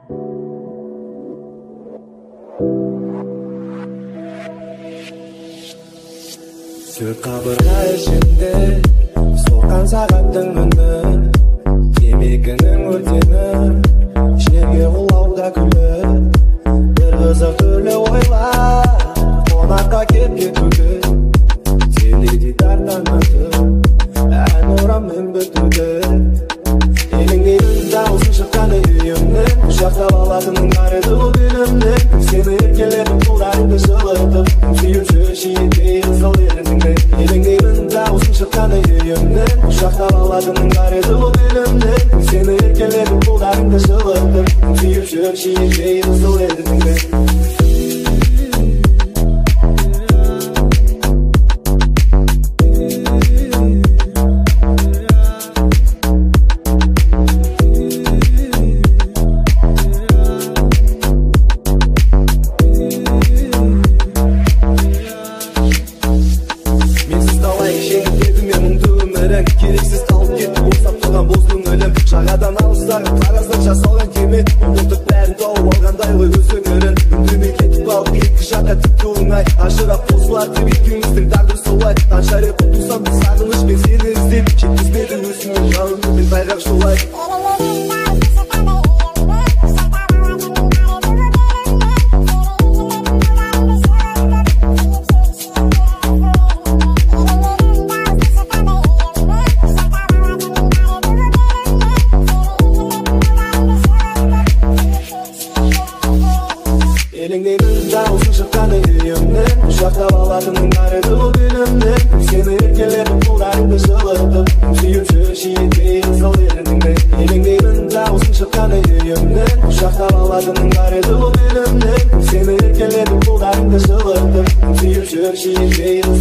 Төрт қабырға ішінде соққан сағаттың үні, темекінің өртені жерге құлауда күлі. Бір қызық түрлі ойлар қонаққа кеп кетуді, теледидар тартанады ән ораммен бітуді. Елеңдеймін дауысың шыққаны үйімнен, құшақтап алатының бар еді ол күнімнен. Сені еркелетіп қолдарыңды жылытып, сүйінші шиеттей қызыл ерініңді. Елеңдеймін дауысың шыққаны үйімнен, құшақтап алатының бар еді ол күнімнен. Сені еркелетіп қолдарыңды жылытып, сүйінші шиеттей қызыл ерініңді. Керексіз қалып кетті босап тұрған боз көңілім. Жағадан алыстағы тараздан жасалған кеме, ұмытып бәрін тауып алғандай ғой өз өнерін. Үндемей кетіп алып екі жаққа тіпті оңай, ажырап қосылар деп екеуміздің тағдыр солай. Қанша рет ұтылсам да сағынышпен сені іздеп, жеткізбеді өзіңнің жалынымен тайғақ жолай. Елеңдеймін дауысың шыққаны үйімнен, құшақтап алатының бар еді ол күнімнен. Сені еркелетіп қолдарыңды жылытып, сүйінші шиеттей қызыл ерініңді. Елеңдеймін дауысың шыққаны үйімнен, құшақтап алатының бар еді ол күнімнен. Сені еркелетіп қолдарыңды жылытып, сүйінші шиеттей